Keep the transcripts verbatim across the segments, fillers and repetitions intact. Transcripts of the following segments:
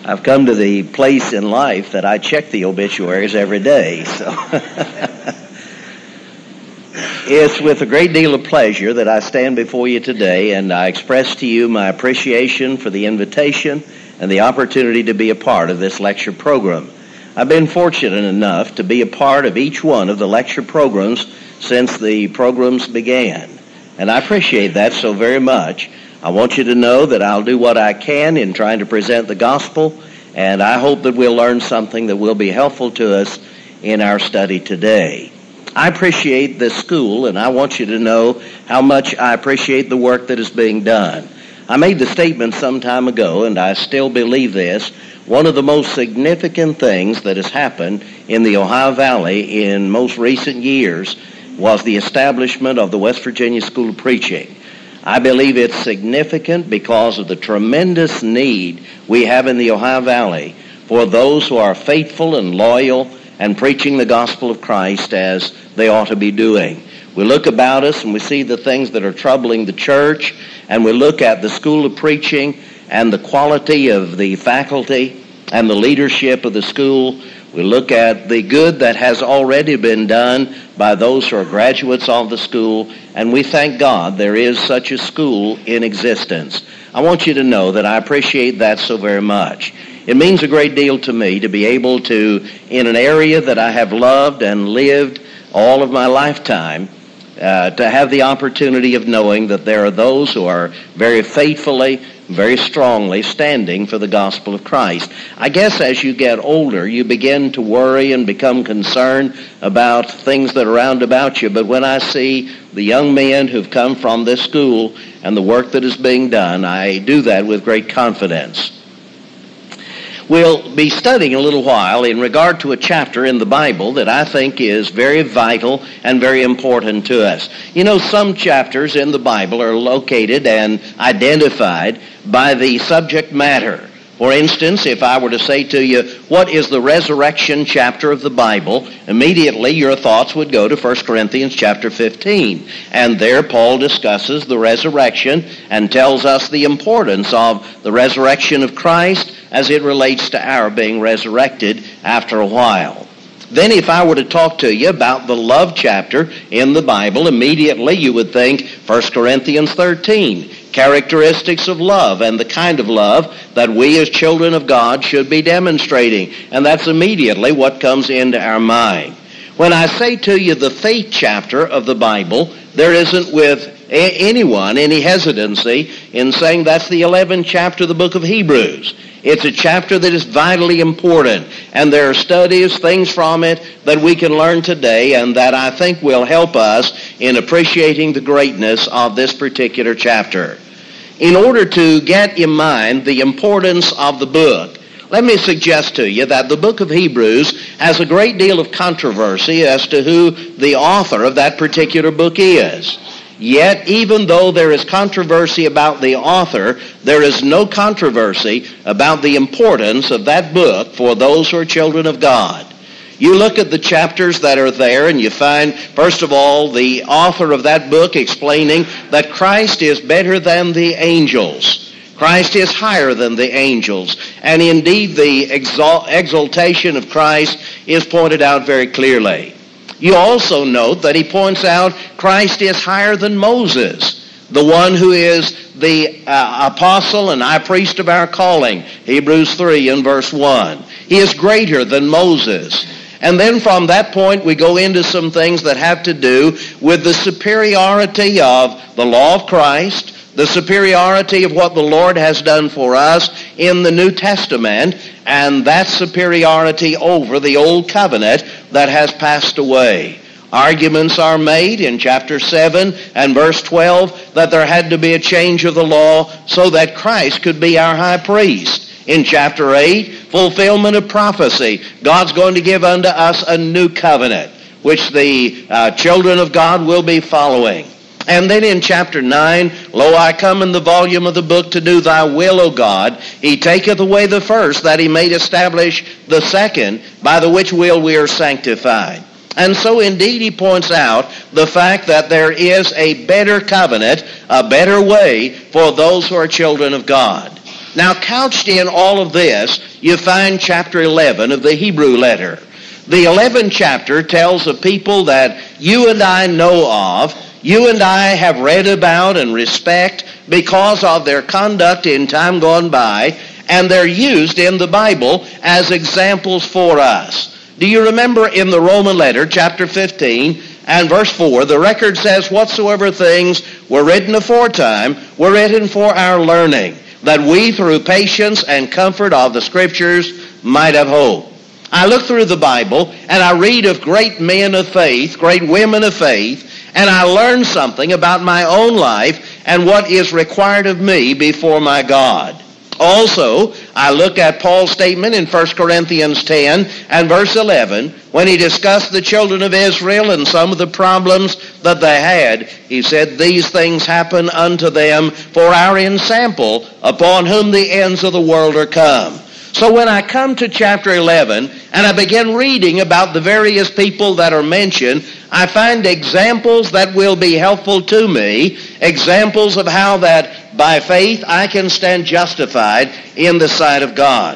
I've come to the place in life that I check the obituaries every day. So it's with a great deal of pleasure that I stand before you today, and I express to you my appreciation for the invitation and the opportunity to be a part of this lecture program. I've been fortunate enough to be a part of each one of the lecture programs since the programs began, and I appreciate that so very much. I want you to know that I'll do what I can in trying to present the gospel, and I hope that we'll learn something that will be helpful to us in our study today. I appreciate this school, and I want you to know how much I appreciate the work that is being done. I made the statement some time ago, and I still believe this. One of the most significant things that has happened in the Ohio Valley in most recent years was the establishment of the West Virginia School of Preaching. I believe it's significant because of the tremendous need we have in the Ohio Valley for those who are faithful and loyal and preaching the gospel of Christ as they ought to be doing. We look about us and we see the things that are troubling the church, and we look at the school of preaching and the quality of the faculty and the leadership of the school. We look at the good that has already been done by those who are graduates of the school, and we thank God there is such a school in existence. I want you to know that I appreciate that so very much. It means a great deal to me to be able to, in an area that I have loved and lived all of my lifetime, uh, to have the opportunity of knowing that there are those who are very faithfully, very strongly standing for the gospel of Christ. I guess as you get older, you begin to worry and become concerned about things that are around about you. But when I see the young men who've come from this school and the work that is being done, I do that with great confidence. We'll be studying a little while in regard to a chapter in the Bible that I think is very vital and very important to us. You know, some chapters in the Bible are located and identified by the subject matter. For instance, if I were to say to you, what is the resurrection chapter of the Bible? Immediately your thoughts would go to First Corinthians chapter fifteen. And there Paul discusses the resurrection and tells us the importance of the resurrection of Christ as it relates to our being resurrected after a while. Then if I were to talk to you about the love chapter in the Bible, immediately you would think First Corinthians thirteen. Characteristics of love and the kind of love that we as children of God should be demonstrating. And that's immediately what comes into our mind. When I say to you the faith chapter of the Bible, there isn't with a- anyone any hesitancy in saying that's the eleventh chapter of the book of Hebrews. It's a chapter that is vitally important, and there are studies, things from it that we can learn today and that I think will help us in appreciating the greatness of this particular chapter. In order to get in mind the importance of the book, let me suggest to you that the book of Hebrews has a great deal of controversy as to who the author of that particular book is. Yet, even though there is controversy about the author, there is no controversy about the importance of that book for those who are children of God. You look at the chapters that are there and you find, first of all, the author of that book explaining that Christ is better than the angels. Christ is higher than the angels. And indeed, the exalt- exaltation of Christ is pointed out very clearly. You also note that he points out Christ is higher than Moses, the one who is the uh, apostle and high priest of our calling, Hebrews three and verse one. He is greater than Moses. And then from that point we go into some things that have to do with the superiority of the law of Christ, the superiority of what the Lord has done for us in the New Testament, and that superiority over the Old Covenant that has passed away. Arguments are made in chapter seven and verse twelve that there had to be a change of the law so that Christ could be our high priest. In chapter eight, fulfillment of prophecy. God's going to give unto us a new covenant, which the uh, children of God will be following. And then in chapter nine, Lo, I come in the volume of the book to do thy will, O God. He taketh away the first, that he may establish the second, by the which will we are sanctified. And so indeed he points out the fact that there is a better covenant, a better way for those who are children of God. Now, couched in all of this, you find chapter eleven of the Hebrew letter. The eleventh chapter tells of people that you and I know of, you and I have read about and respect because of their conduct in time gone by, and they're used in the Bible as examples for us. Do you remember in the Roman letter, chapter fifteen, and verse four, the record says, whatsoever things were written aforetime were written for our learning, that we through patience and comfort of the Scriptures might have hope. I look through the Bible and I read of great men of faith, great women of faith, and I learn something about my own life and what is required of me before my God. Also, I look at Paul's statement in First Corinthians ten and verse eleven, when he discussed the children of Israel and some of the problems that they had. He said, these things happen unto them for our ensample, upon whom the ends of the world are come. So when I come to chapter eleven and I begin reading about the various people that are mentioned, I find examples that will be helpful to me, examples of how that by faith I can stand justified in the sight of God.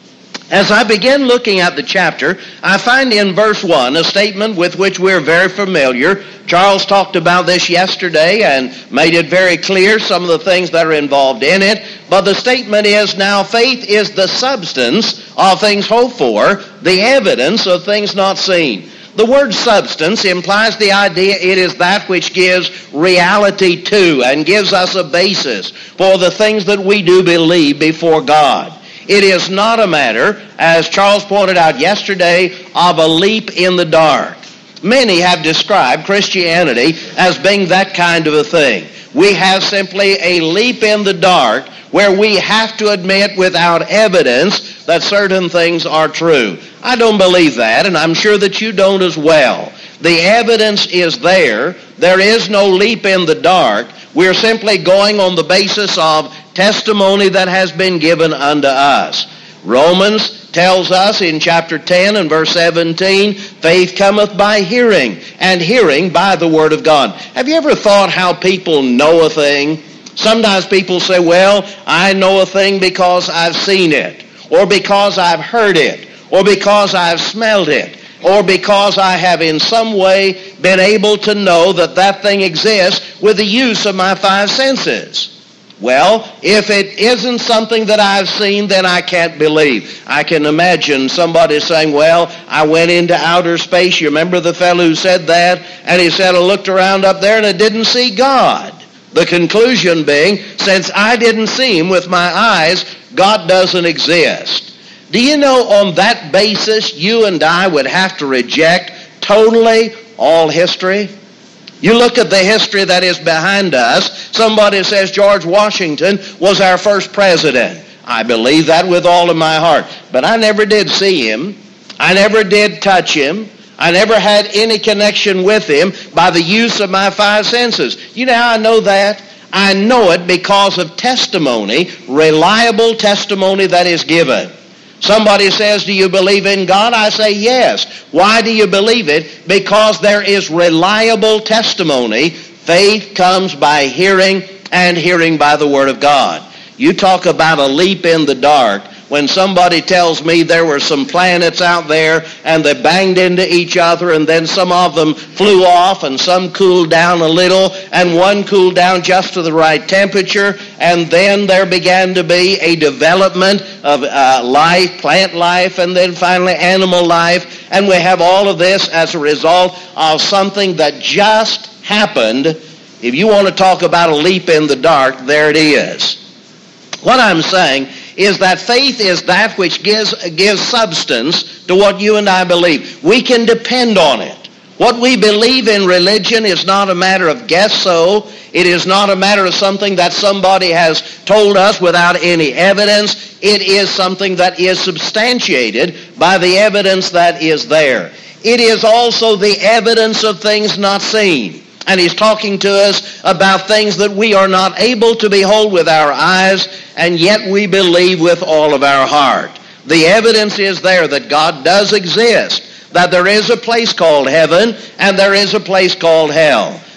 As I begin looking at the chapter, I find in verse one a statement with which we're very familiar. Charles talked about this yesterday and made it very clear some of the things that are involved in it. But the statement is, now faith is the substance of things hoped for, the evidence of things not seen. The word substance implies the idea it is that which gives reality to and gives us a basis for the things that we do believe before God. It is not a matter, as Charles pointed out yesterday, of a leap in the dark. Many have described Christianity as being that kind of a thing. We have simply a leap in the dark where we have to admit without evidence that certain things are true. I don't believe that, and I'm sure that you don't as well. The evidence is there. There is no leap in the dark. We're simply going on the basis of testimony that has been given unto us. Romans tells us in chapter ten and verse seventeen, faith cometh by hearing, and hearing by the word of God. Have you ever thought how people know a thing? Sometimes people say, well, I know a thing because I've seen it, or because I've heard it, or because I've smelled it, or because I have in some way been able to know that that thing exists with the use of my five senses. Well, if it isn't something that I've seen, then I can't believe. I can imagine somebody saying, well, I went into outer space. You remember the fellow who said that? And he said, I looked around up there and I didn't see God. The conclusion being, since I didn't see him with my eyes, God doesn't exist. Do you know on that basis you and I would have to reject totally all history? You look at the history that is behind us. Somebody says George Washington was our first president. I believe that with all of my heart. But I never did see him. I never did touch him. I never had any connection with him by the use of my five senses. You know how I know that? I know it because of testimony, reliable testimony that is given. Somebody says, do you believe in God? I say, yes. Why do you believe it? Because there is reliable testimony. Faith comes by hearing, and hearing by the Word of God. You talk about a leap in the dark. When somebody tells me there were some planets out there and they banged into each other and then some of them flew off and some cooled down a little and one cooled down just to the right temperature, and then there began to be a development of uh, life, plant life, and then finally animal life, and we have all of this as a result of something that just happened. If you want to talk about a leap in the dark, there it is. What I'm saying is that faith is that which gives, gives substance to what you and I believe. We can depend on it. What we believe in religion is not a matter of guess so. It is not a matter of something that somebody has told us without any evidence. It is something that is substantiated by the evidence that is there. It is also the evidence of things not seen. And he's talking to us about things that we are not able to behold with our eyes, and yet we believe with all of our heart. The evidence is there that God does exist, that there is a place called heaven, and there is a place called hell.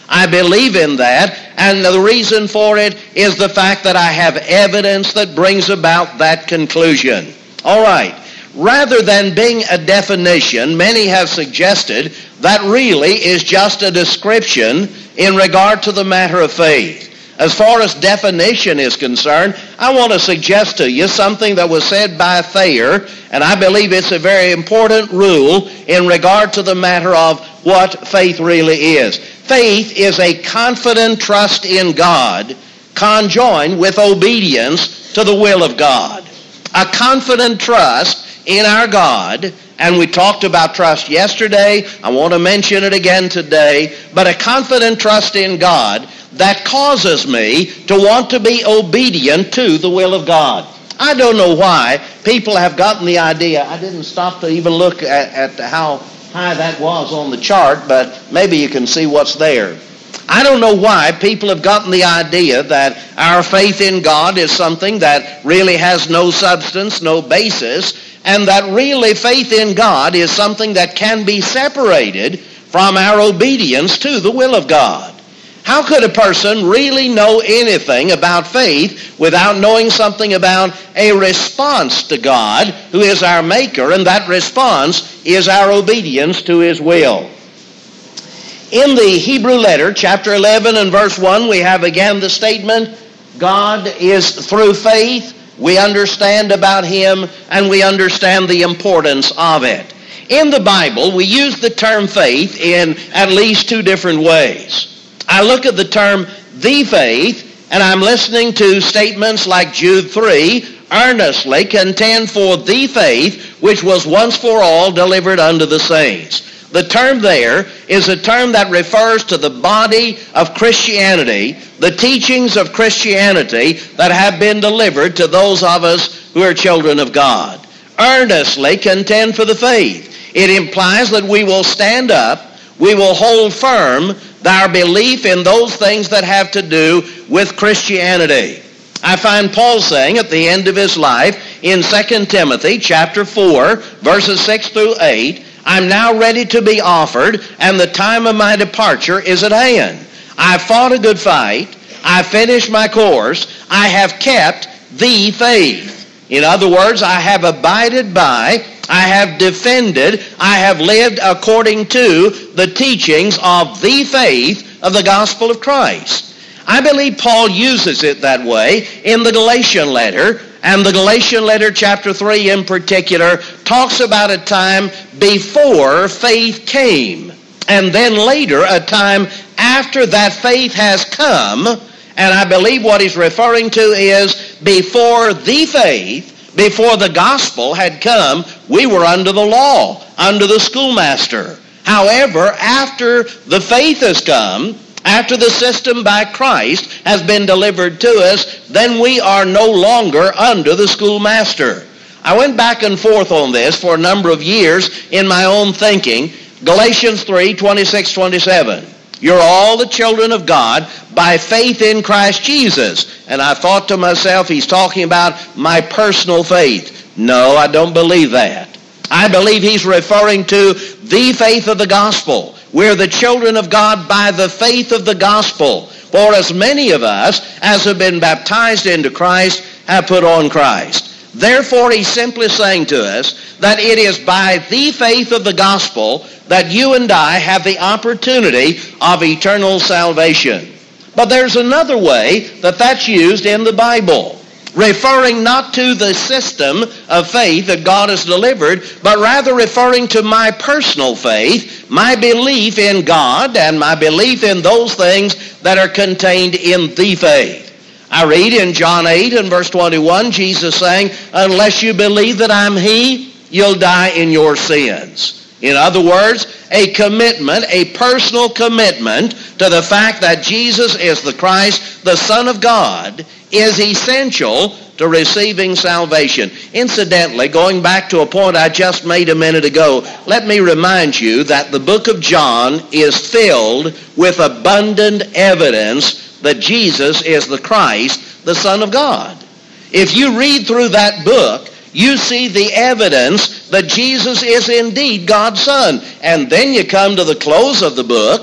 I believe in that, and the reason for it is the fact that I have evidence that brings about that conclusion. All right. Rather than being a definition, many have suggested that really is just a description in regard to the matter of faith. As far as definition is concerned, I want to suggest to you something that was said by Thayer, and I believe it's a very important rule in regard to the matter of what faith really is. Faith is a confident trust in God conjoined with obedience to the will of God. A confident trust in our God, and we talked about trust yesterday, I want to mention it again today, but a confident trust in God that causes me to want to be obedient to the will of God. I don't know why people have gotten the idea. I didn't stop to even look at, at how high that was on the chart, but maybe you can see what's there. I don't know why people have gotten the idea that our faith in God is something that really has no substance, no basis, and that really faith in God is something that can be separated from our obedience to the will of God. How could a person really know anything about faith without knowing something about a response to God, who is our maker, and that response is our obedience to his will? In the Hebrew letter, chapter eleven and verse one, we have again the statement, God is through faith. We understand about him, and we understand the importance of it. In the Bible, we use the term faith in at least two different ways. I look at the term the faith, and I'm listening to statements like Jude three, earnestly contend for the faith which was once for all delivered unto the saints. The term there is a term that refers to the body of Christianity, the teachings of Christianity that have been delivered to those of us who are children of God. Earnestly contend for the faith. It implies that we will stand up, we will hold firm our belief in those things that have to do with Christianity. I find Paul saying at the end of his life in Second Timothy chapter four, verses six through eight, I'm now ready to be offered, and the time of my departure is at hand. I fought a good fight. I finished my course. I have kept the faith. In other words, I have abided by, I have defended, I have lived according to the teachings of the faith of the gospel of Christ. I believe Paul uses it that way in the Galatian letter, and the Galatian letter, chapter three in particular, talks about a time before faith came, and then later a time after that faith has come, and I believe what he's referring to is before the faith, before the gospel had come, we were under the law, under the schoolmaster. However, after the faith has come, after the system by Christ has been delivered to us, then we are no longer under the schoolmaster. I went back and forth on this for a number of years in my own thinking. Galatians three, twenty-six, twenty-seven. You're all the children of God by faith in Christ Jesus. And I thought to myself, he's talking about my personal faith. No, I don't believe that. I believe he's referring to the faith of the gospel. We're the children of God by the faith of the gospel. For as many of us as have been baptized into Christ have put on Christ. Therefore, he's simply saying to us that it is by the faith of the gospel that you and I have the opportunity of eternal salvation. But there's another way that that's used in the Bible, referring not to the system of faith that God has delivered, but rather referring to my personal faith, my belief in God, and my belief in those things that are contained in the faith. I read in John eight and verse twenty-one, Jesus saying, unless you believe that I'm He, you'll die in your sins. In other words, a commitment, a personal commitment to the fact that Jesus is the Christ, the Son of God, is essential to receiving salvation. Incidentally, going back to a point I just made a minute ago, let me remind you that the book of John is filled with abundant evidence that Jesus is the Christ, the Son of God. If you read through that book, you see the evidence that Jesus is indeed God's Son. And then you come to the close of the book,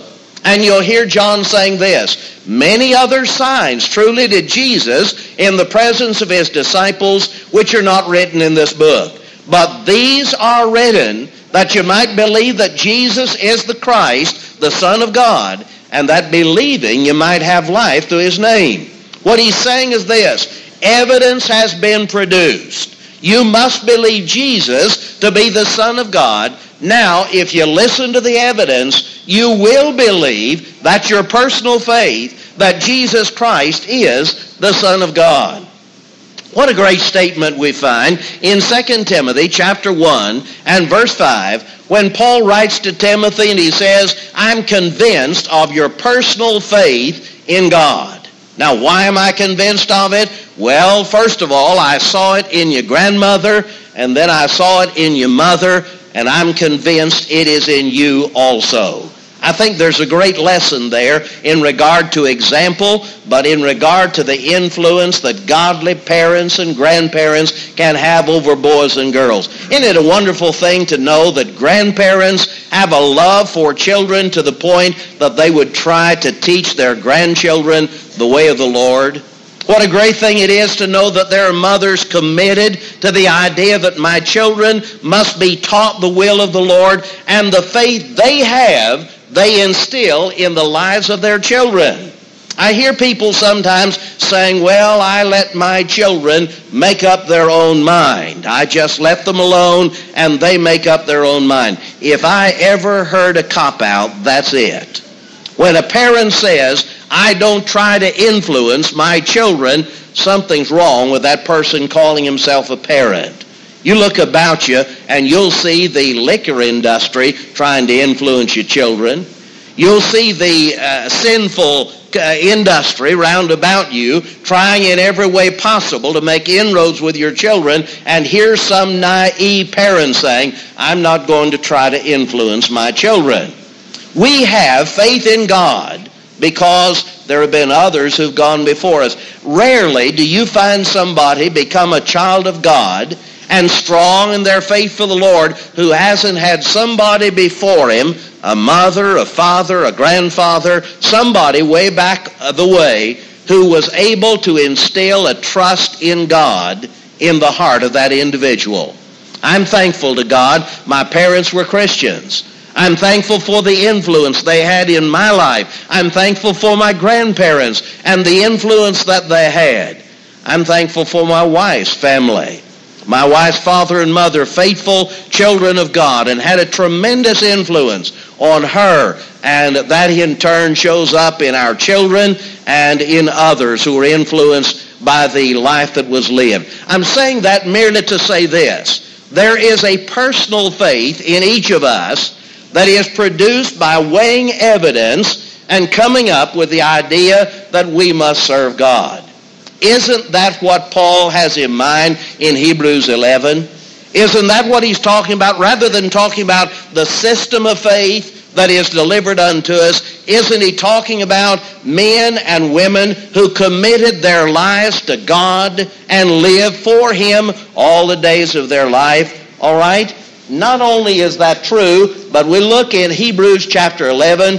And you'll hear John saying this, many other signs truly did Jesus in the presence of his disciples, which are not written in this book. But these are written that you might believe that Jesus is the Christ, the Son of God, and that believing you might have life through his name. What he's saying is this, evidence has been produced. You must believe Jesus to be the Son of God. Now, if you listen to the evidence, you will believe that your personal faith that Jesus Christ is the Son of God. What a great statement we find in Second Timothy chapter one and verse five when Paul writes to Timothy and he says, I'm convinced of your personal faith in God. Now, why am I convinced of it? Well, first of all, I saw it in your grandmother, and then I saw it in your mother, and I'm convinced it is in you also. I think there's a great lesson there in regard to example, but in regard to the influence that godly parents and grandparents can have over boys and girls. Isn't it a wonderful thing to know that grandparents have a love for children to the point that they would try to teach their grandchildren the way of the Lord? What a great thing it is to know that there are mothers committed to the idea that my children must be taught the will of the Lord, and the faith they have, they instill in the lives of their children. I hear people sometimes saying, well, I let my children make up their own mind. I just let them alone and they make up their own mind. If I ever heard a cop-out, that's it. When a parent says, I don't try to influence my children, something's wrong with that person calling himself a parent. You look about you and you'll see the liquor industry trying to influence your children. You'll see the uh, sinful uh, industry round about you trying in every way possible to make inroads with your children. And here's some naive parent saying, I'm not going to try to influence my children. We have faith in God because there have been others who've gone before us. Rarely do you find somebody become a child of God and strong in their faith for the Lord who hasn't had somebody before him, a mother, a father, a grandfather, somebody way back the way who was able to instill a trust in God in the heart of that individual. I'm thankful to God my parents were Christians. I'm thankful for the influence they had in my life. I'm thankful for my grandparents and the influence that they had. I'm thankful for my wife's family. My wife's father and mother, faithful children of God, and had a tremendous influence on her. And that in turn shows up in our children and in others who are influenced by the life that was lived. I'm saying that merely to say this. There is a personal faith in each of us that is produced by weighing evidence and coming up with the idea that we must serve God. Isn't that what Paul has in mind in Hebrews eleven? Isn't that what he's talking about? Rather than talking about the system of faith that is delivered unto us, isn't he talking about men and women who committed their lives to God and lived for him all the days of their life? All right? Not only is that true, but we look in Hebrews chapter eleven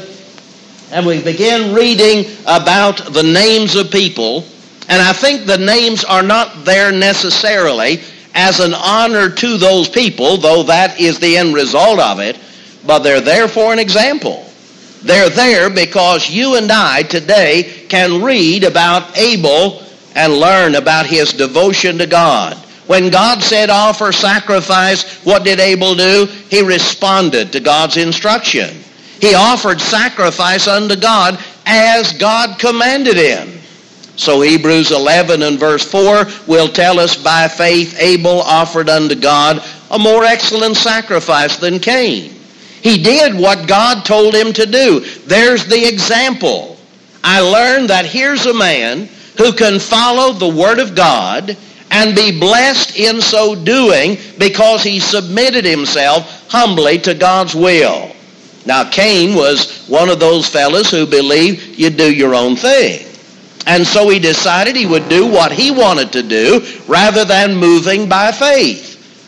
and we begin reading about the names of people. And I think the names are not there necessarily as an honor to those people, though that is the end result of it, but they're there for an example. They're there because you and I today can read about Abel and learn about his devotion to God. When God said offer sacrifice, what did Abel do? He responded to God's instruction. He offered sacrifice unto God as God commanded him. So Hebrews eleven and verse four will tell us, by faith Abel offered unto God a more excellent sacrifice than Cain. He did what God told him to do. There's the example. I learned that here's a man who can follow the Word of God and be blessed in so doing because he submitted himself humbly to God's will. Now Cain was one of those fellas who believed you do your own thing. And so he decided he would do what he wanted to do rather than moving by faith.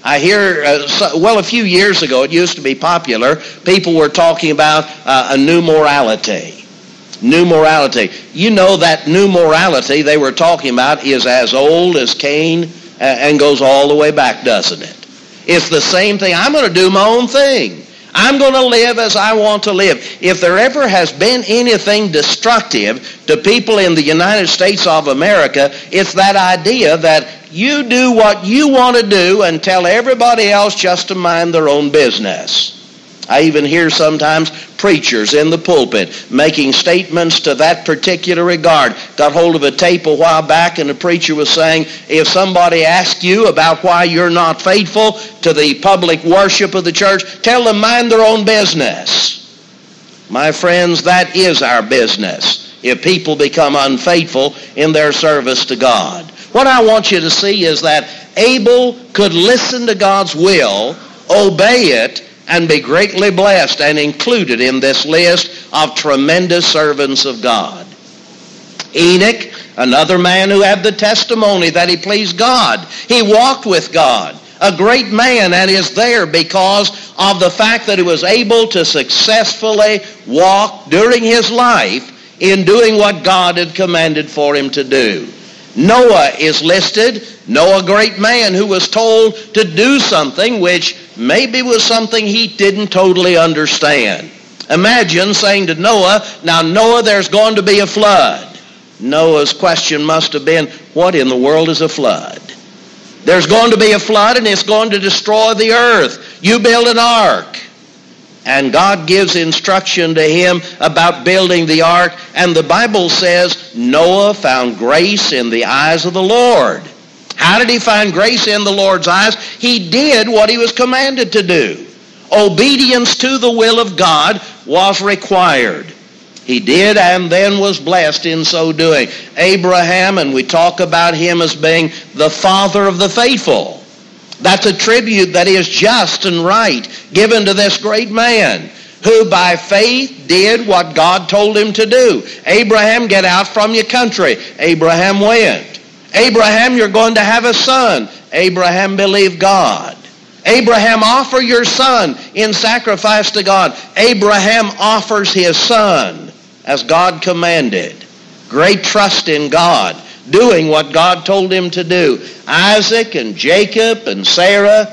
I hear, uh, so, well, a few years ago, it used to be popular, people were talking about uh, a new morality. New morality. You know that new morality they were talking about is as old as Cain uh, and goes all the way back, doesn't it? It's the same thing. I'm going to do my own thing. I'm going to live as I want to live. If there ever has been anything destructive to people in the United States of America, it's that idea that you do what you want to do and tell everybody else just to mind their own business. I even hear sometimes preachers in the pulpit making statements to that particular regard. Got hold of a tape a while back, and the preacher was saying, if somebody asks you about why you're not faithful to the public worship of the church, tell them mind their own business. My friends, that is our business if people become unfaithful in their service to God. What I want you to see is that Abel could listen to God's will, obey it, and be greatly blessed and included in this list of tremendous servants of God. Enoch, another man who had the testimony that he pleased God. He walked with God. A great man, and is there because of the fact that he was able to successfully walk during his life in doing what God had commanded for him to do. Noah is listed. Noah, a great man who was told to do something which maybe was something he didn't totally understand. Imagine saying to Noah, now Noah, there's going to be a flood. Noah's question must have been, what in the world is a flood? There's going to be a flood and it's going to destroy the earth. You build an ark. And God gives instruction to him about building the ark. And the Bible says Noah found grace in the eyes of the Lord. How did he find grace in the Lord's eyes? He did what he was commanded to do. Obedience to the will of God was required. He did and then was blessed in so doing. Abraham, and we talk about him as being the father of the faithful. That's a tribute that is just and right given to this great man who by faith did what God told him to do. Abraham, get out from your country. Abraham went. Abraham, you're going to have a son. Abraham believed God. Abraham, offer your son in sacrifice to God. Abraham offers his son as God commanded. Great trust in God, doing what God told him to do. Isaac and Jacob and Sarah.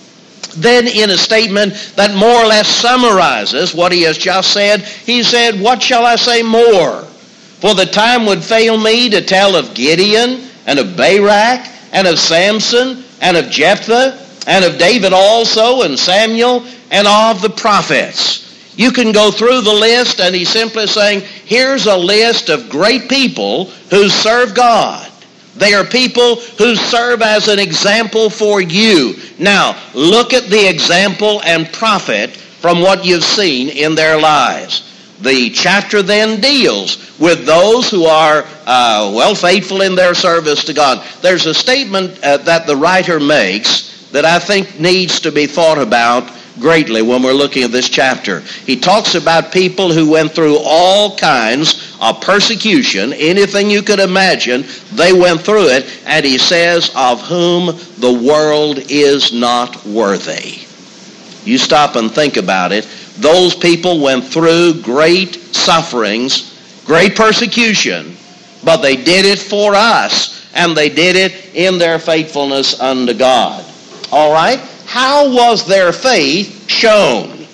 Then in a statement that more or less summarizes what he has just said, he said, what shall I say more? For the time would fail me to tell of Gideon and of Barak and of Samson and of Jephthah and of David also and Samuel and of the prophets. You can go through the list, and he's simply saying, here's a list of great people who serve God. They are people who serve as an example for you. Now, look at the example and profit from what you've seen in their lives. The chapter then deals with those who are, uh, well, faithful in their service to God. There's a statement uh, that the writer makes that I think needs to be thought about greatly when we're looking at this chapter. He talks about people who went through all kinds of persecution, anything you could imagine, they went through it, and he says, of whom the world is not worthy. You stop and think about it. Those people went through great sufferings, great persecution, but they did it for us, and they did it in their faithfulness unto God. All right? How was their faith shown?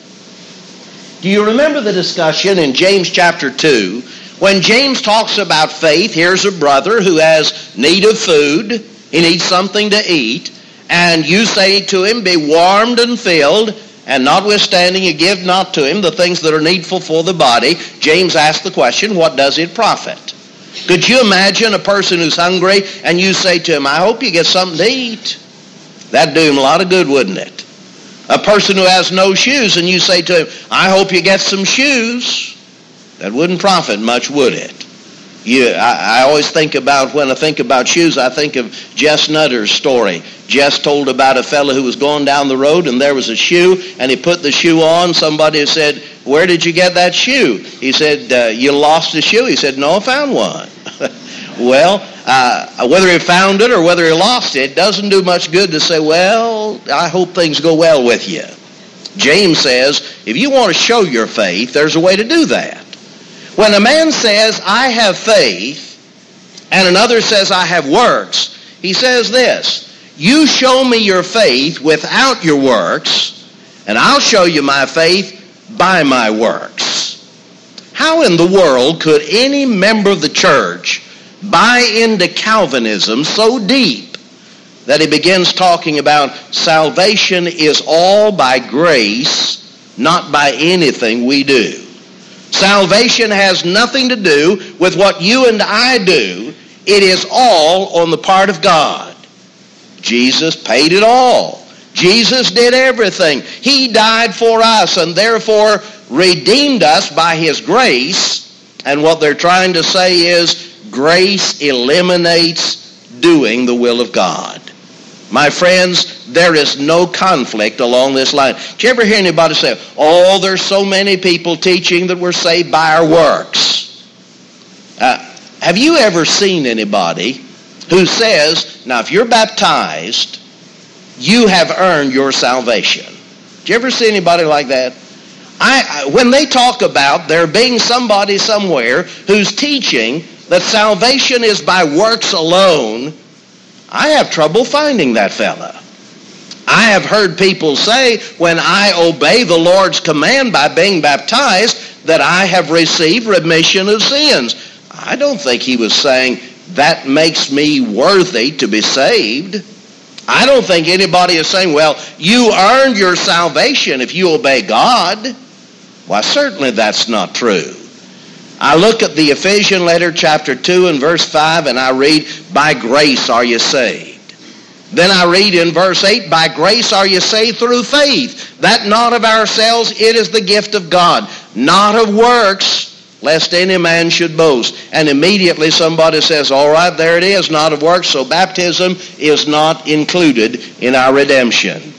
Do you remember the discussion in James chapter two? When James talks about faith, here's a brother who has need of food. He needs something to eat. And you say to him, be warmed and filled, and notwithstanding you give not to him the things that are needful for the body. James asks the question, what does it profit? Could you imagine a person who's hungry and you say to him, I hope you get something to eat? That'd do him a lot of good, wouldn't it? A person who has no shoes and you say to him, I hope you get some shoes. That wouldn't profit much, would it? You, I, I always think about, when I think about shoes, I think of Jess Nutter's story. Jess told about a fellow who was going down the road and there was a shoe and he put the shoe on. Somebody said, where did you get that shoe? He said, uh, you lost a shoe? He said, no, I found one. Well, uh, whether he found it or whether he lost it, it doesn't do much good to say, well, I hope things go well with you. James says, if you want to show your faith, there's a way to do that. When a man says, I have faith, and another says, I have works, he says this, you show me your faith without your works, and I'll show you my faith by my works. How in the world could any member of the church buy into Calvinism so deep that he begins talking about salvation is all by grace, not by anything we do? Salvation has nothing to do with what you and I do. It is all on the part of God. Jesus paid it all. Jesus did everything. He died for us and therefore redeemed us by his grace. And what they're trying to say is grace eliminates doing the will of God. My friends, there is no conflict along this line. Did you ever hear anybody say, oh, there's so many people teaching that we're saved by our works? Uh, have you ever seen anybody who says, now if you're baptized, you have earned your salvation? Did you ever see anybody like that? I, I, when they talk about there being somebody somewhere who's teaching that salvation is by works alone, I have trouble finding that fella. I have heard people say, when I obey the Lord's command by being baptized, that I have received remission of sins. I don't think he was saying, that makes me worthy to be saved. I don't think anybody is saying, well, you earned your salvation if you obey God. Why, certainly that's not true. I look at the Ephesians letter, chapter two and verse five, and I read, by grace are you saved. Then I read in verse eight, by grace are you saved through faith, that not of ourselves, it is the gift of God, not of works, lest any man should boast. And immediately somebody says, all right, there it is, not of works, so baptism is not included in our redemption.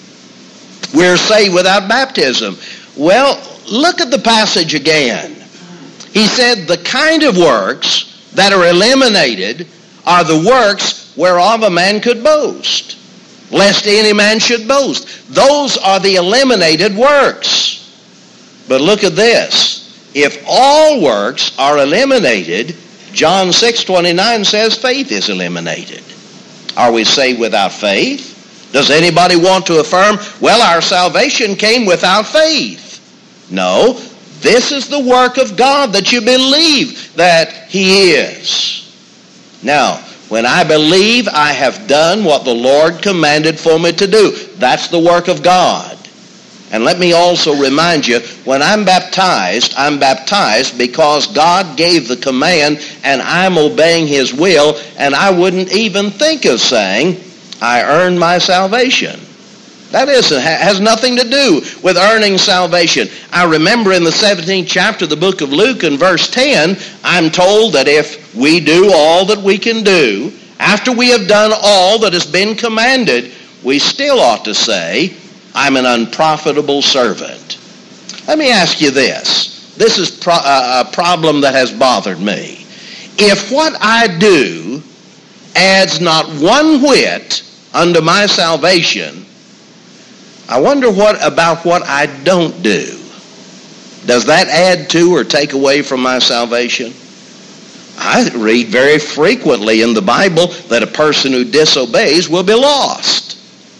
We're saved without baptism. Well, look at the passage again. He said the kind of works that are eliminated are the works whereof a man could boast, lest any man should boast. Those are the eliminated works. But look at this. If all works are eliminated, John six twenty-nine says faith is eliminated. Are we saved without faith? Does anybody want to affirm, well, our salvation came without faith? No. This is the work of God, that you believe that he is. Now, when I believe I have done what the Lord commanded for me to do, that's the work of God. And let me also remind you, when I'm baptized, I'm baptized because God gave the command and I'm obeying his will, and I wouldn't even think of saying, I earned my salvation. That isn't, has nothing to do with earning salvation. I remember in the seventeenth chapter of the book of Luke in verse ten, I'm told that if we do all that we can do, after we have done all that has been commanded, we still ought to say, I'm an unprofitable servant. Let me ask you this. This is pro- a problem that has bothered me. If what I do adds not one whit unto my salvation, I wonder what about what I don't do. Does that add to or take away from my salvation? I read very frequently in the Bible that a person who disobeys will be lost.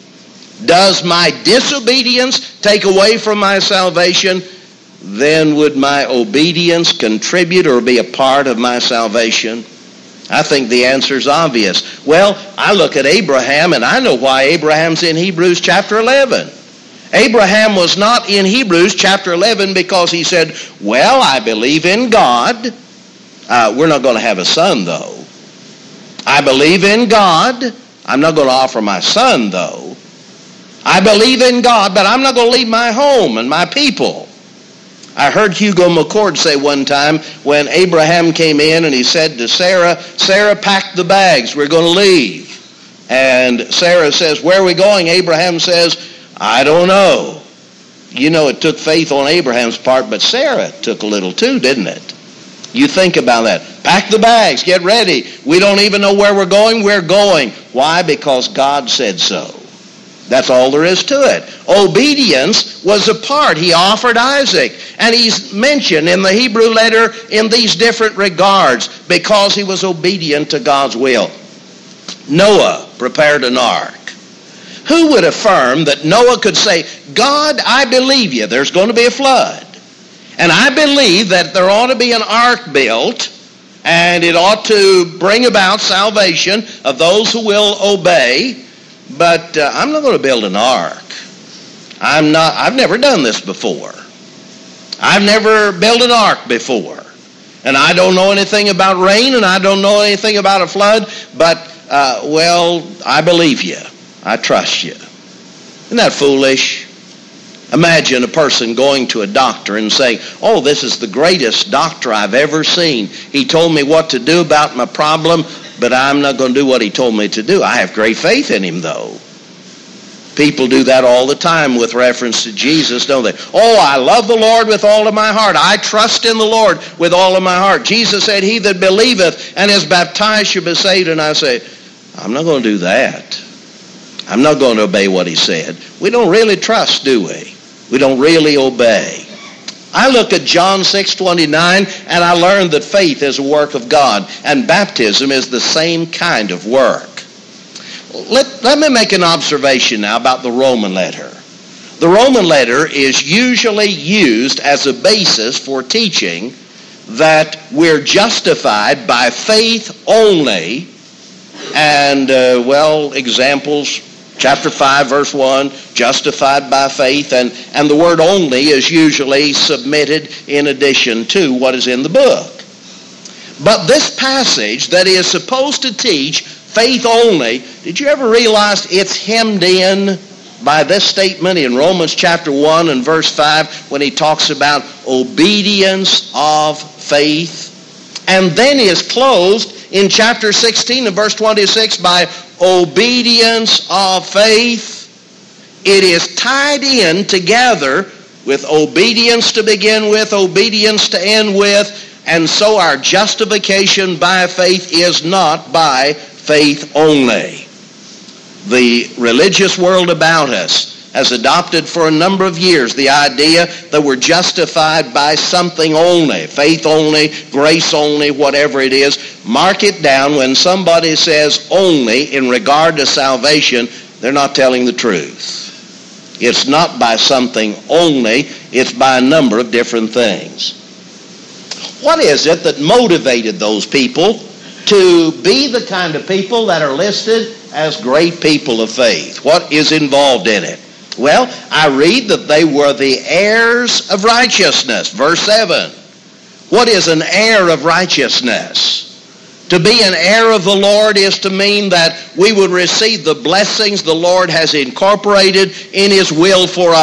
Does my disobedience take away from my salvation? Then would my obedience contribute or be a part of my salvation? I think the answer is obvious. Well, I look at Abraham and I know why Abraham's in Hebrews chapter eleven. Abraham was not in Hebrews chapter eleven because he said, well, I believe in God. Uh, we're not going to have a son, though. I believe in God. I'm not going to offer my son, though. I believe in God, but I'm not going to leave my home and my people. I heard Hugo McCord say one time when Abraham came in and he said to Sarah, Sarah, pack the bags. We're going to leave. And Sarah says, where are we going? Abraham says, I don't know. You know, it took faith on Abraham's part, but Sarah took a little too, didn't it? You think about that. Pack the bags. Get ready. We don't even know where we're going. We're going. Why? Because God said so. That's all there is to it. Obedience was a part. He offered Isaac. And he's mentioned in the Hebrew letter in these different regards because he was obedient to God's will. Noah prepared an ark. Who would affirm that Noah could say, God, I believe you. There's going to be a flood. And I believe that there ought to be an ark built, and it ought to bring about salvation of those who will obey. But uh, I'm not going to build an ark. I'm not, I've never done this before. I've never built an ark before. And I don't know anything about rain, and I don't know anything about a flood. But, uh, well, I believe you. I trust you. Isn't that foolish? Imagine a person going to a doctor and saying, oh, this is the greatest doctor I've ever seen. He told me what to do about my problem, but I'm not going to do what he told me to do. I have great faith in him, though. People do that all the time with reference to Jesus, don't they? Oh, I love the Lord with all of my heart. I trust in the Lord with all of my heart. Jesus said, he that believeth and is baptized shall be saved. And I say, I'm not going to do that. I'm not going to obey what he said. We don't really trust, do we? We don't really obey. I look at John six twenty-nine, and I learned that faith is a work of God, and baptism is the same kind of work. Let, let me make an observation now about the Roman letter. The Roman letter is usually used as a basis for teaching that we're justified by faith only, and, uh, well, examples, chapter five, verse one, justified by faith, and, and the word only is usually submitted in addition to what is in the book. But this passage that is supposed to teach faith only, did you ever realize it's hemmed in by this statement in Romans chapter one and verse five when he talks about obedience of faith? And then is closed in chapter sixteen and verse twenty-six by obedience of faith. It is tied in together with obedience to begin with, obedience to end with, and so our justification by faith is not by faith only. The religious world about us has adopted for a number of years the idea that we're justified by something only, faith only, grace only, whatever it is. Mark it down. When somebody says only in regard to salvation, they're not telling the truth. It's not by something only, it's by a number of different things. What is it that motivated those people to be the kind of people that are listed as great people of faith? What is involved in it? Well, I read that they were the heirs of righteousness. Verse seven. What is an heir of righteousness? To be an heir of the Lord is to mean that we would receive the blessings the Lord has incorporated in his will for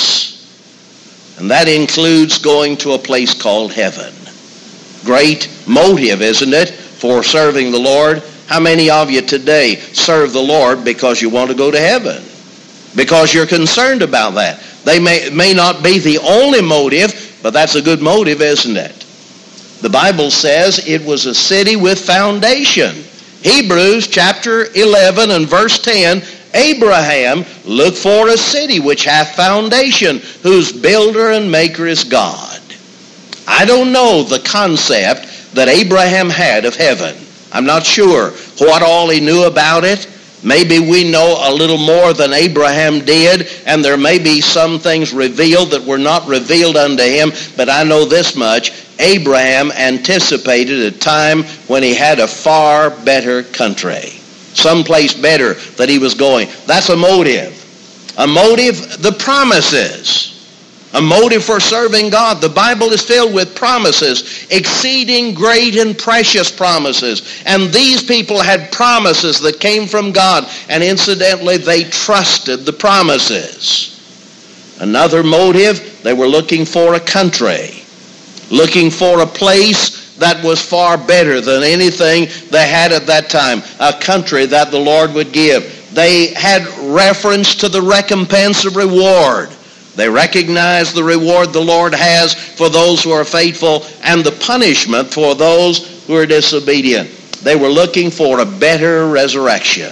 us. And that includes going to a place called heaven. Great motive, isn't it, for serving the Lord? How many of you today serve the Lord because you want to go to heaven? Because you're concerned about that. They may, may not be the only motive, but that's a good motive, isn't it? The Bible says it was a city with foundation. Hebrews chapter eleven and verse ten, Abraham looked for a city which hath foundation, whose builder and maker is God. I don't know the concept that Abraham had of heaven. I'm not sure what all he knew about it. Maybe we know a little more than Abraham did, and there may be some things revealed that were not revealed unto him, but I know this much. Abraham anticipated a time when he had a far better country, someplace better that he was going. That's a motive. A motive, the promises. A motive for serving God. The Bible is filled with promises, exceeding great and precious promises. And these people had promises that came from God. And incidentally, they trusted the promises. Another motive, they were looking for a country. Looking for a place that was far better than anything they had at that time. A country that the Lord would give. They had reference to the recompense of reward. They recognize the reward the Lord has for those who are faithful and the punishment for those who are disobedient. They were looking for a better resurrection.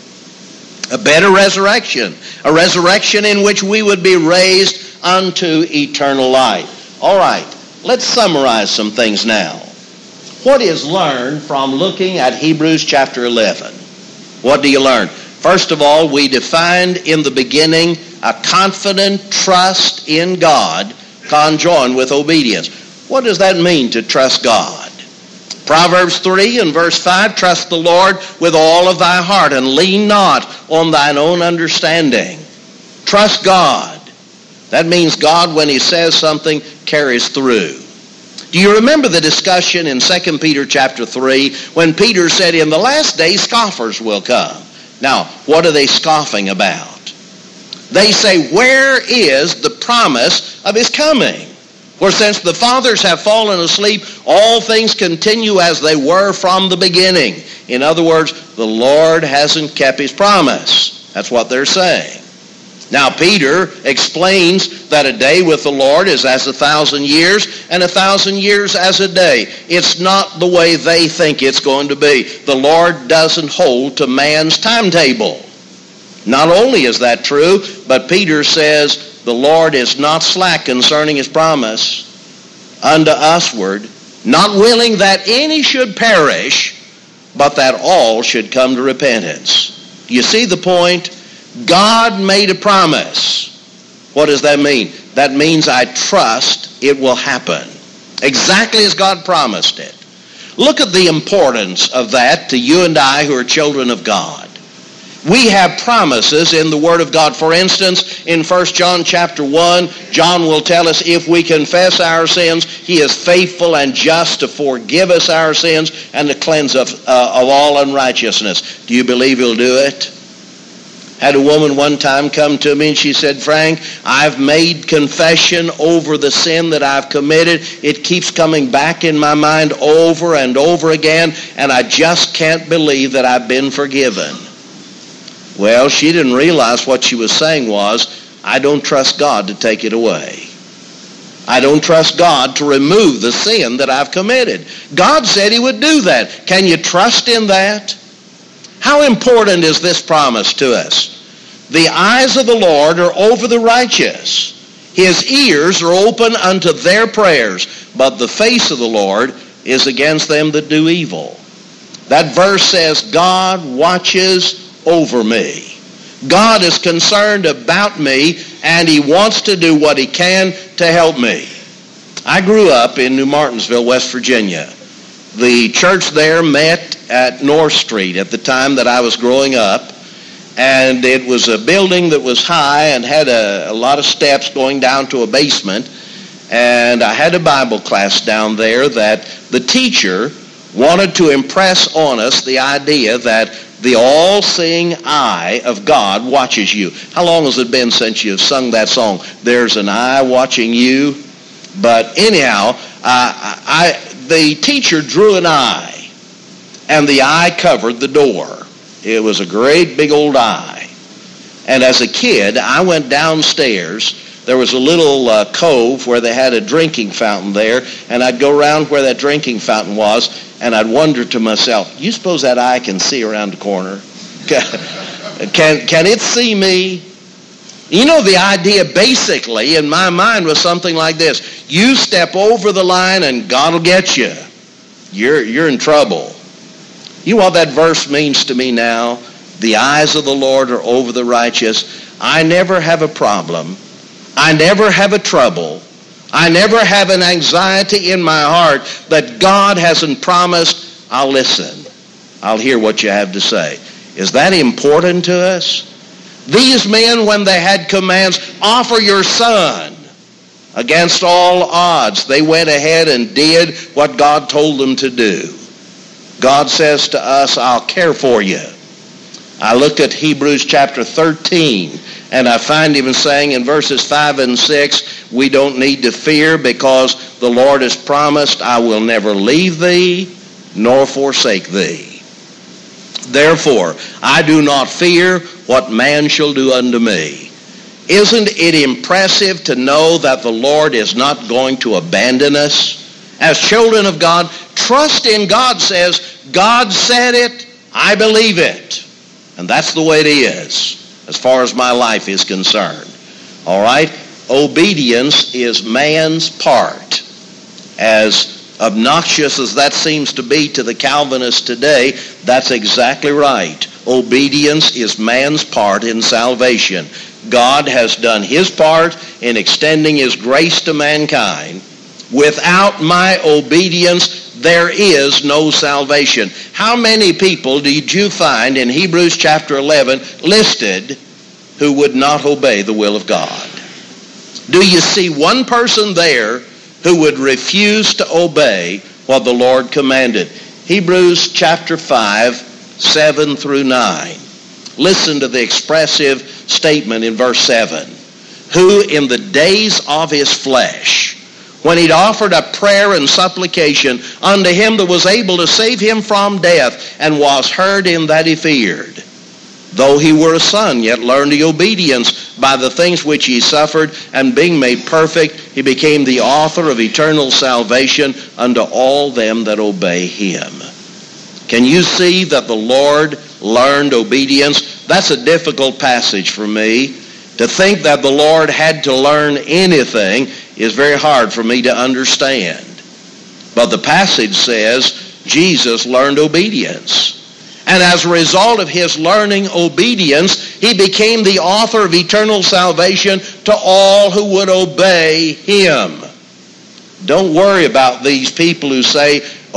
A better resurrection. A resurrection in which we would be raised unto eternal life. All right, let's summarize some things now. What is learned from looking at Hebrews chapter eleven? What do you learn? First of all, we defined in the beginning a confident trust in God conjoined with obedience. What does that mean to trust God? Proverbs three and verse five, trust the Lord with all of thy heart and lean not on thine own understanding. Trust God. That means God, when he says something, carries through. Do you remember the discussion in Second Peter chapter three when Peter said, in the last days scoffers will come? Now, what are they scoffing about? They say, where is the promise of his coming? For since the fathers have fallen asleep, all things continue as they were from the beginning. In other words, the Lord hasn't kept his promise. That's what they're saying. Now, Peter explains that a day with the Lord is as a thousand years, and a thousand years as a day. It's not the way they think it's going to be. The Lord doesn't hold to man's timetable. Not only is that true, but Peter says the Lord is not slack concerning his promise unto usward, not willing that any should perish, but that all should come to repentance. You see the point? God made a promise. What does that mean? That means I trust it will happen. Exactly as God promised it. Look at the importance of that to you and I who are children of God. We have promises in the Word of God. For instance, in First John chapter one, John will tell us if we confess our sins, he is faithful and just to forgive us our sins and to cleanse us uh, of all unrighteousness. Do you believe he'll do it? Had a woman one time come to me and she said, Frank, I've made confession over the sin that I've committed. It keeps coming back in my mind over and over again, and I just can't believe that I've been forgiven. Well, she didn't realize what she was saying was, I don't trust God to take it away. I don't trust God to remove the sin that I've committed. God said he would do that. Can you trust in that? How important is this promise to us? The eyes of the Lord are over the righteous. His ears are open unto their prayers, but the face of the Lord is against them that do evil. That verse says, God watches over me. God is concerned about me, and he wants to do what he can to help me. I grew up in New Martinsville, West Virginia. The church there met at North Street at the time that I was growing up, and it was a building that was high and had a, a lot of steps going down to a basement, and I had a Bible class down there that the teacher wanted to impress on us the idea that the all-seeing eye of God watches you. How long has it been since you've sung that song, There's an Eye Watching You? But anyhow, I, I, the teacher drew an eye, and the eye covered the door. It was a great big old eye. And as a kid, I went downstairs. There was a little uh, cove where they had a drinking fountain there, and I'd go around where that drinking fountain was, and I'd wonder to myself, you suppose that eye can see around the corner? Can, can it see me? You know, the idea basically in my mind was something like this. You step over the line and God will get you. You're, you're in trouble. You know what that verse means to me now? The eyes of the Lord are over the righteous. I never have a problem. I never have a trouble. I never have an anxiety in my heart that God hasn't promised. I'll listen. I'll hear what you have to say. Is that important to us? These men, when they had commands, offer your son against all odds, they went ahead and did what God told them to do. God says to us, I'll care for you. I looked at Hebrews chapter thirteen, and I find him saying in verses five and six, we don't need to fear because the Lord has promised, I will never leave thee nor forsake thee. Therefore, I do not fear what man shall do unto me. Isn't it impressive to know that the Lord is not going to abandon us As children of God, trust in God says, God said it, I believe it. And that's the way it is, as far as my life is concerned. All right? Obedience is man's part. As obnoxious as that seems to be to the Calvinists today, that's exactly right. Obedience is man's part in salvation. God has done his part in extending his grace to mankind. Without my obedience, there is no salvation. How many people did you find in Hebrews chapter eleven listed who would not obey the will of God? Do you see one person there who would refuse to obey what the Lord commanded? Hebrews chapter five, seven through nine. Listen to the expressive statement in verse seven. Who in the days of his flesh, when he'd offered up prayer and supplication unto him that was able to save him from death, and was heard in that he feared, though he were a son, yet learned he obedience by the things which he suffered, and being made perfect, he became the author of eternal salvation unto all them that obey him. Can you see that the Lord learned obedience? That's a difficult passage for me. To think that the Lord had to learn anything is very hard for me to understand. But the passage says Jesus learned obedience. And as a result of his learning obedience, he became the author of eternal salvation to all who would obey him. Don't worry about these people who say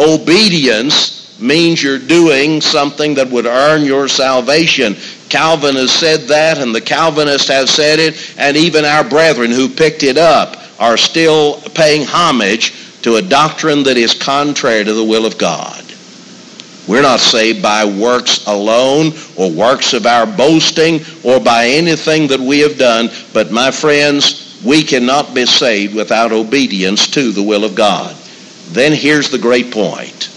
obedience means you're doing something that would earn your salvation. Calvin has said that, and the Calvinists have said it, and even our brethren who picked it up are still paying homage to a doctrine that is contrary to the will of God. We're not saved by works alone, or works of our boasting, or by anything that we have done. But my friends, we cannot be saved without obedience to the will of God. Then here's the great point.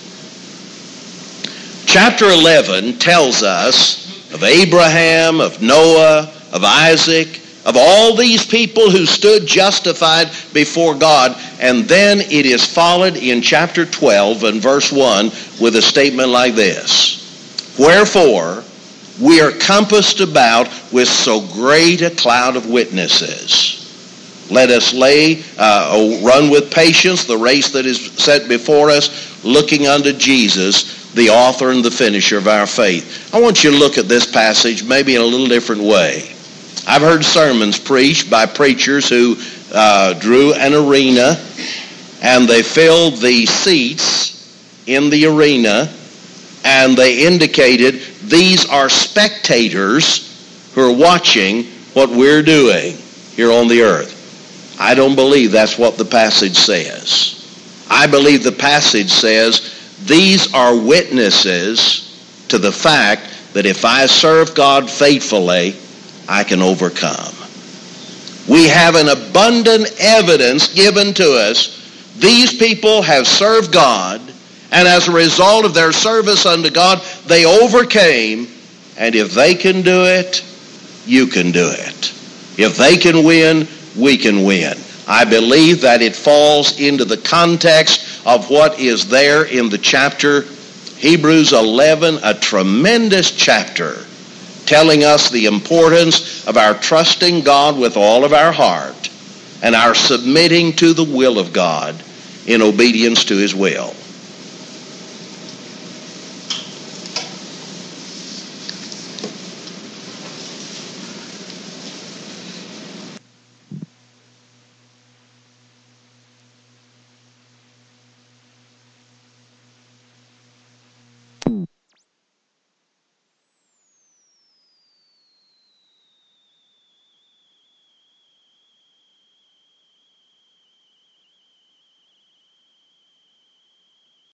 Chapter eleven tells us of Abraham, of Noah, of Isaac, of all these people who stood justified before God. And then it is followed in chapter twelve and verse one with a statement like this. Wherefore, we are compassed about with so great a cloud of witnesses. Let us lay, uh, run with patience the race that is set before us, looking unto Jesus, the author and the finisher of our faith. I want you to look at this passage maybe in a little different way. I've heard sermons preached by preachers who uh, drew an arena, and they filled the seats in the arena, and they indicated these are spectators who are watching what we're doing here on the earth. I don't believe that's what the passage says. I believe the passage says these are witnesses to the fact that if I serve God faithfully, I can overcome. We have an abundant evidence given to us. These people have served God, and as a result of their service unto God, they overcame. And if they can do it, you can do it. If they can win, we can win. I believe that it falls into the context of what is there in the chapter. Hebrews eleven, a tremendous chapter, telling us the importance of our trusting God with all of our heart and our submitting to the will of God in obedience to his will.